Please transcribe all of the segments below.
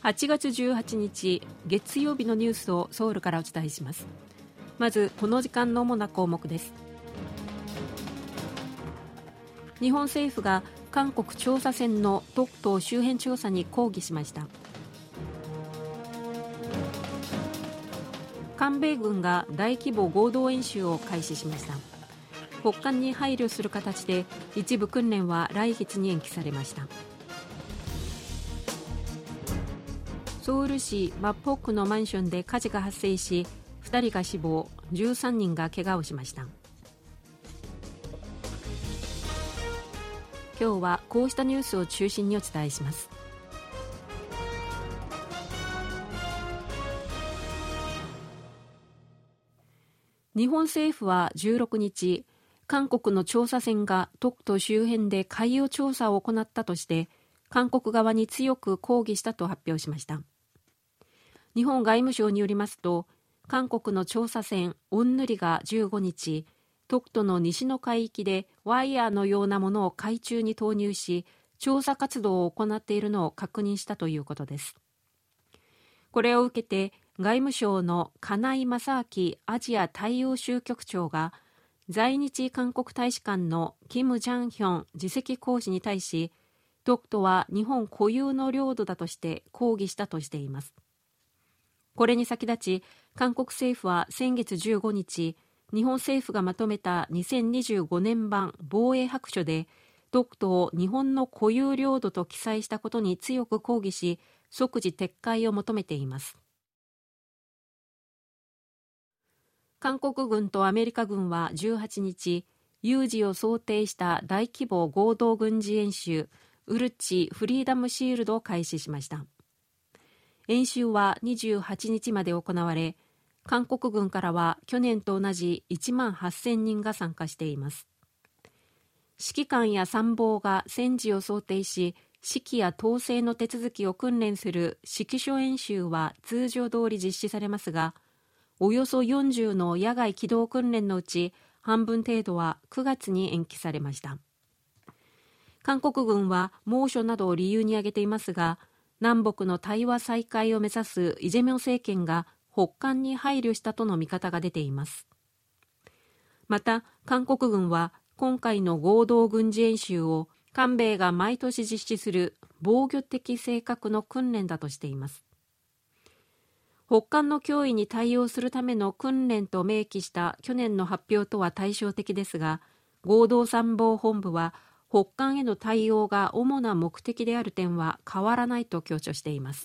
8月18日月曜日のニュースをソウルからお伝えします。まずこの時間の主な項目です。日本政府が韓国調査船の徳島周辺調査に抗議しました。韓米軍が大規模合同演習を開始しました。北韓に配慮する形で一部訓練は来月に延期されました。ソウル市マッポックのマンションで火事が発生し、2人が死亡、13人が怪我をしました。今日はこうしたニュースを中心にお伝えします。日本政府は16日、韓国の調査船が徳島周辺で海洋調査を行ったとして韓国側に強く抗議したと発表しました。日本外務省によりますと、韓国の調査船オンヌリが15日、徳島の西の海域でワイヤーのようなものを海中に投入し、調査活動を行っているのを確認したということです。これを受けて外務省の金井正明アジア大洋州局長が在日韓国大使館のキム・ジャンヒョン次席公使に対し、徳島は日本固有の領土だとして抗議したとしています。これに先立ち、韓国政府は先月15日、日本政府がまとめた2025年版防衛白書で、徳島を日本の固有領土と記載したことに強く抗議し、即時撤回を求めています。韓国軍とアメリカ軍は18日、有事を想定した大規模合同軍事演習、ウルチフリーダムシールドを開始しました。演習は28日まで行われ、韓国軍からは去年と同じ1万8000人が参加しています。指揮官や参謀が戦時を想定し、指揮や統制の手続きを訓練する指揮所演習は通常通り実施されますが、およそ40の野外機動訓練のうち半分程度は9月に延期されました。韓国軍は猛暑などを理由に挙げていますが、南北の対話再開を目指すイ・ジェミョン政権が北韓に配慮したとの見方が出ています。また、韓国軍は今回の合同軍事演習を韓米が毎年実施する防御的性格の訓練だとしています。北韓の脅威に対応するための訓練と明記した去年の発表とは対照的ですが、合同参謀本部は北韓への対応が主な目的である点は変わらないと強調しています。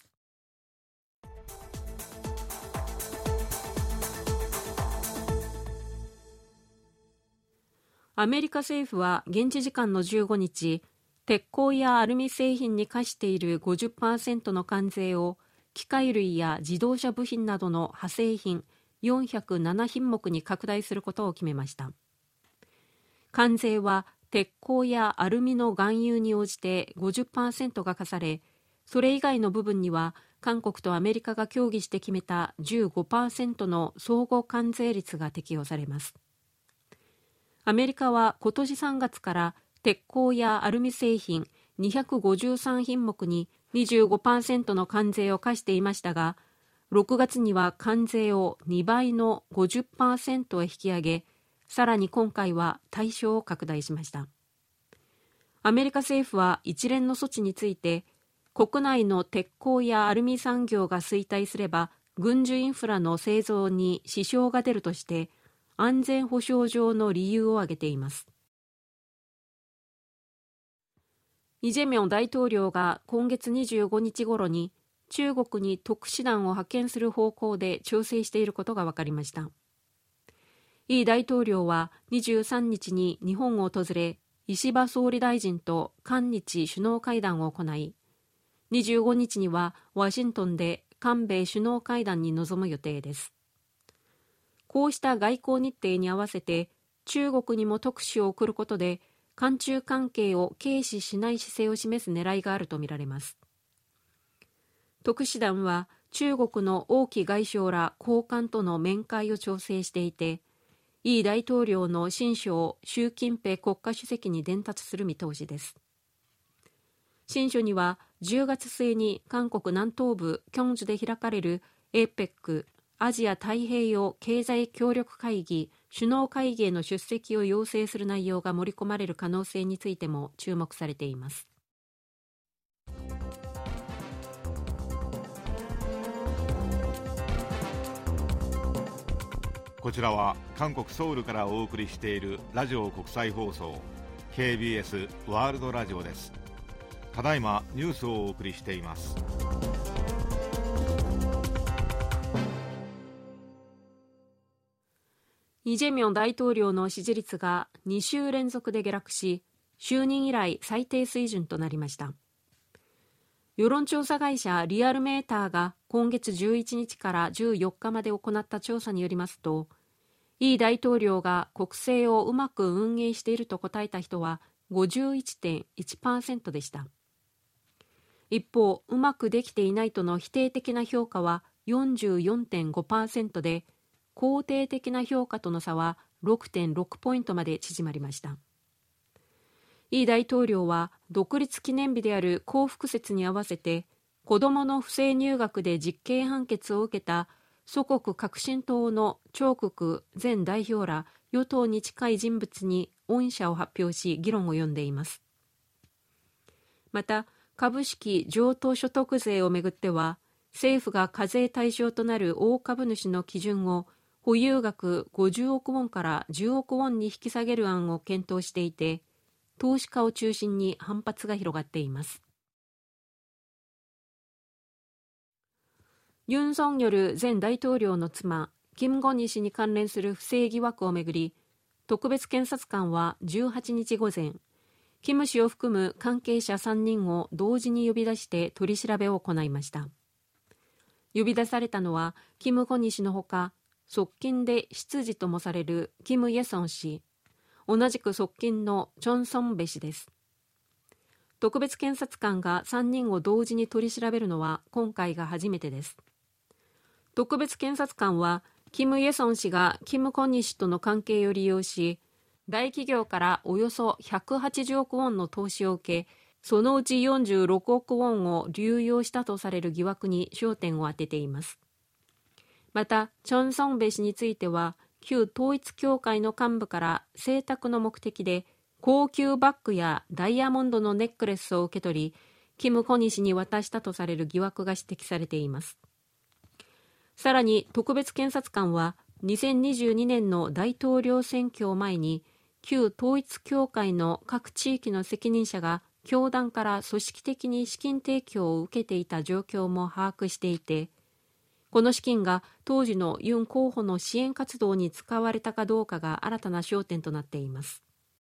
アメリカ政府は現地時間の15日、鉄鋼やアルミ製品に課している 50% の関税を機械類や自動車部品などの派生品407品目に拡大することを決めました。関税は鉄鋼やアルミの含有に応じて 50% が課され、それ以外の部分には韓国とアメリカが協議して決めた 15% の相互関税率が適用されます。アメリカは今年3月から鉄鋼やアルミ製品253品目に 25% の関税を課していましたが、6月には関税を2倍の 50% へ引き上げ、さらに今回は対象を拡大しました。アメリカ政府は一連の措置について、国内の鉄鋼やアルミ産業が衰退すれば軍需インフラの製造に支障が出るとして、安全保障上の理由を挙げています。イ・ジェミョン大統領が今月25日頃に中国に特使団を派遣する方向で調整していることが分かりました。イ大統領は23日に日本を訪れ、石破総理大臣と韓日首脳会談を行い、25日にはワシントンで韓米首脳会談に臨む予定です。こうした外交日程に合わせて中国にも特使を送ることで韓中関係を軽視しない姿勢を示す狙いがあるとみられます。特使団は中国の王毅外相ら高官との面会を調整していて、イ大統領の親書を習近平国家主席に伝達する見通しです。 新書には10月末に韓国南東部キョンジュで開かれる APEC アジア太平洋経済協力会議首脳会議への出席を要請する内容が盛り込まれる可能性についても注目されています。 こちらは韓国ソウルからお送りしているラジオ国際放送 KBS ワールドラジオです。ただいまニュースをお送りしています。 イ・ジェミョン大統領の支持率が2週連続で下落し、就任以来最低水準となりました。世論調査会社リアルメーターが今月11日から14日まで行った調査によりますと、イ大統領が国政をうまく運営していると答えた人は 51.1% でした。一方、うまくできていないとの否定的な評価は 44.5% で、肯定的な評価との差は 6.6 ポイントまで縮まりました。イ大統領は独立記念日である光復節に合わせて、子どもの不正入学で実刑判決を受けた祖国革新党のチョークク前代表ら与党に近い人物に恩赦を発表し、議論を呼んでいます。また、株式譲渡所得税をめぐっては、政府が課税対象となる大株主の基準を保有額50億ウォンから10億ウォンに引き下げる案を検討していて、投資家を中心に反発が広がっています。ユン・ソンニョル前大統領の妻、キム・ゴニ氏に関連する不正疑惑をめぐり、特別検察官は18日午前、キム氏を含む関係者3人を同時に呼び出して取り調べを行いました。呼び出されたのは、キム・ゴニ氏のほか、側近で執事ともされるキム・イェソン氏、同じく側近のチョン・ソンベ氏です。特別検察官が3人を同時に取り調べるのは今回が初めてです。特別検察官は、キム・イェソン氏がキム・コニ氏との関係を利用し、大企業からおよそ180億ウォンの投資を受け、そのうち46億ウォンを流用したとされる疑惑に焦点を当てています。また、チョン・ソンベ氏については、旧統一教会の幹部から請託の目的で高級バッグやダイヤモンドのネックレスを受け取り、キム・コニ氏に渡したとされる疑惑が指摘されています。さらに特別検察官は2022年の大統領選挙を前に、旧統一教会の各地域の責任者が教団から組織的に資金提供を受けていた状況も把握していて、この資金が当時のユン候補の支援活動に使われたかどうかが新たな焦点となっています。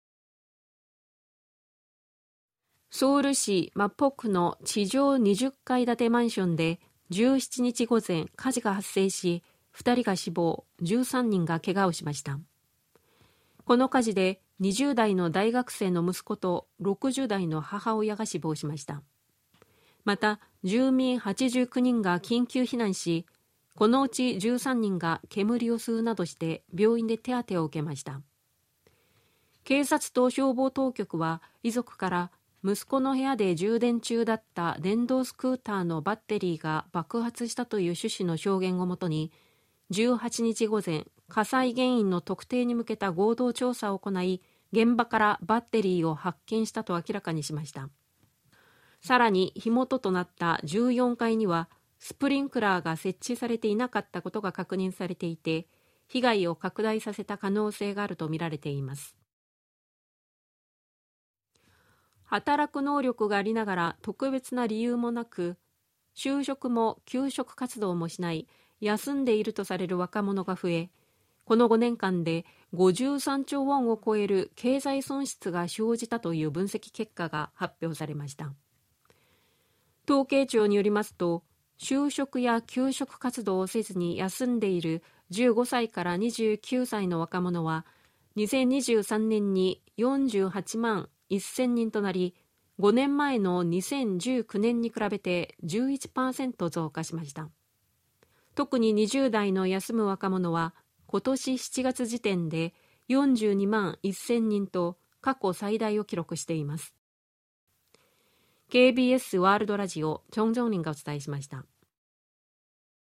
ソウル市マポ区の地上20階建てマンションで17日午前火事が発生し、2人が死亡、13人が怪我をしました。この火事で20代の大学生の息子と60代の母親が死亡しました。また、住民89人が緊急避難し、このうち13人が煙を吸うなどして病院で手当てを受けました。警察と消防当局は遺族から息子の部屋で充電中だった電動スクーターのバッテリーが爆発したという趣旨の証言をもとに、18日午前、火災原因の特定に向けた合同調査を行い、現場からバッテリーを発見したと明らかにしました。さらに火元となった14階にはスプリンクラーが設置されていなかったことが確認されていて、被害を拡大させた可能性があるとみられています。働く能力がありながら特別な理由もなく、就職も求職活動もしない、休んでいるとされる若者が増え、この5年間で53兆ウォンを超える経済損失が生じたという分析結果が発表されました。統計庁によりますと、就職や求職活動をせずに休んでいる15歳から29歳の若者は、2023年に48万1000人となり、5年前の2019年に比べて 11% 増加しました。特に20代の休む若者は、今年7月時点で42万1000人と過去最大を記録しています。 KBS ワールドラジオ、チョン・ジョンリンがお伝えしました。